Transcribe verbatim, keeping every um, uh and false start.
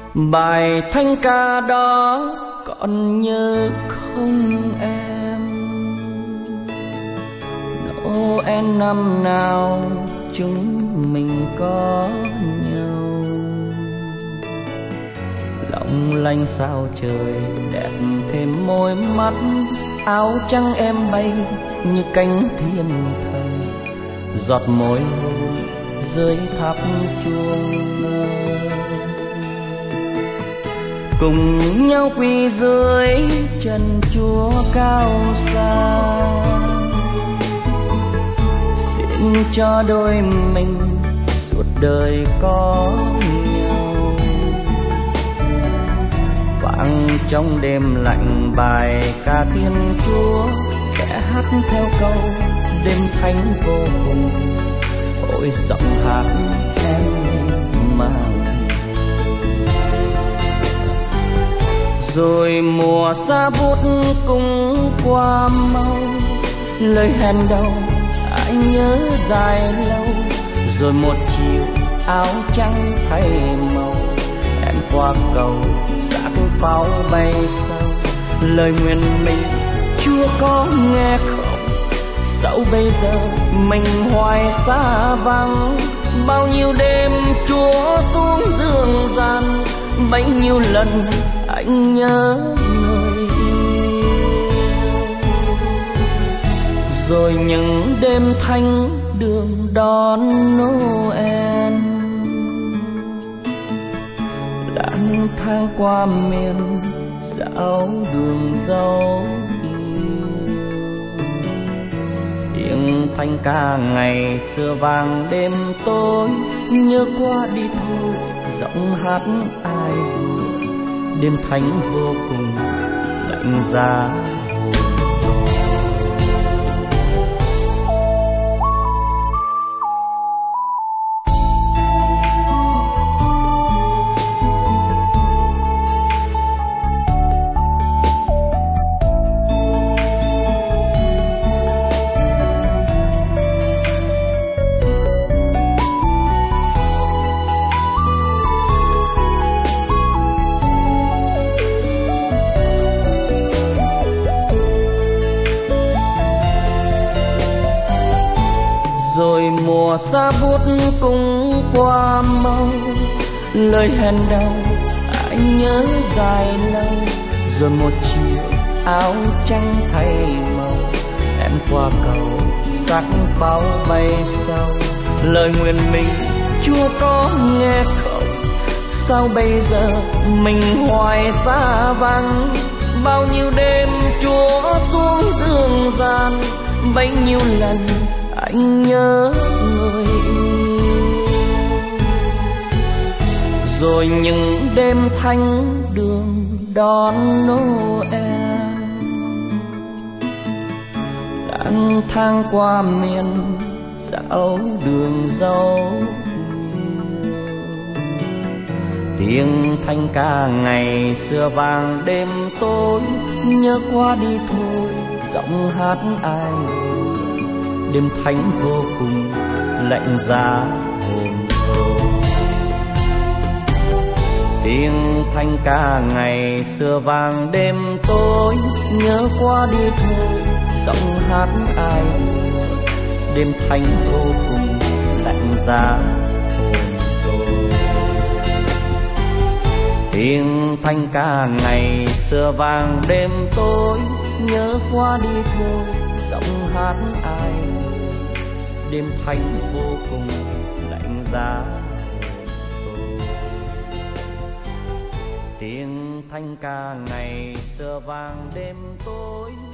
Bài thanh ca đó còn nhớ không em? Noel năm nào chúng mình có nhau, long lanh sao trời đẹp thêm môi mắt, áo trắng em bay như cánh thiên thần, giọt môi dưới tháp chuông cùng nhau quỳ dưới chân Chúa cao xa, xin cho đôi mình suốt đời có nhau. Vang trong đêm lạnh bài ca Thiên Chúa, kẻ hát theo câu đêm thánh vô cùng, ôi giọng hát em mang. Rồi mùa xa bút cũng qua mau, lời hẹn đầu anh nhớ dài lâu. Rồi một chiều áo trắng thay màu, em qua cầu xác pháo bay sau. Lời nguyện mình Chúa có nghe không? Dẫu bây giờ mình hoài xa vắng, bao nhiêu đêm Chúa xuống dương gian, bấy nhiêu lần anh nhớ người yêu. Rồi những đêm thanh đường đón Noel, lang thang qua miền dạo đường dấu yêu. Tiếng thanh ca ngày xưa vang đêm tối, nhớ qua đi thôi giọng hát ai buồn. Đêm thánh vô cùng lạnh giá hồn tôi. Rồi mùa xa bút cũng qua mau, lời hẹn đầu anh nhớ dài lâu. Rồi một chiều áo trắng thay màu, em qua cầu sắc pháo bay sau. Lời nguyện mình Chúa có nghe không? Sao bây giờ mình hoài xa vắng, bao nhiêu đêm Chúa xuống dương gian, bấy nhiêu lần anh nhớ người yêu. Rồi những đêm thanh đường đón Noel, lang thang qua miền dạo đường dấu. Tiếng thanh ca ngày xưa vang đêm tối, nhớ qua đi thôi giọng hát ai. Đêm thánh vô cùng lạnh giá hồn tôi. Tiếng thanh ca ngày xưa vang đêm tối, nhớ qua đi thôi giọng hát ai. Đêm thánh vô cùng lạnh giá hồn tôi. Tiếng thanh ca ngày xưa vang đêm tối, nhớ qua đi thôi giọng hát ai. Đêm thánh vô cùng lạnh giá hồn tôi. Tiếng thanh ca ngày xưa vang đêm tối,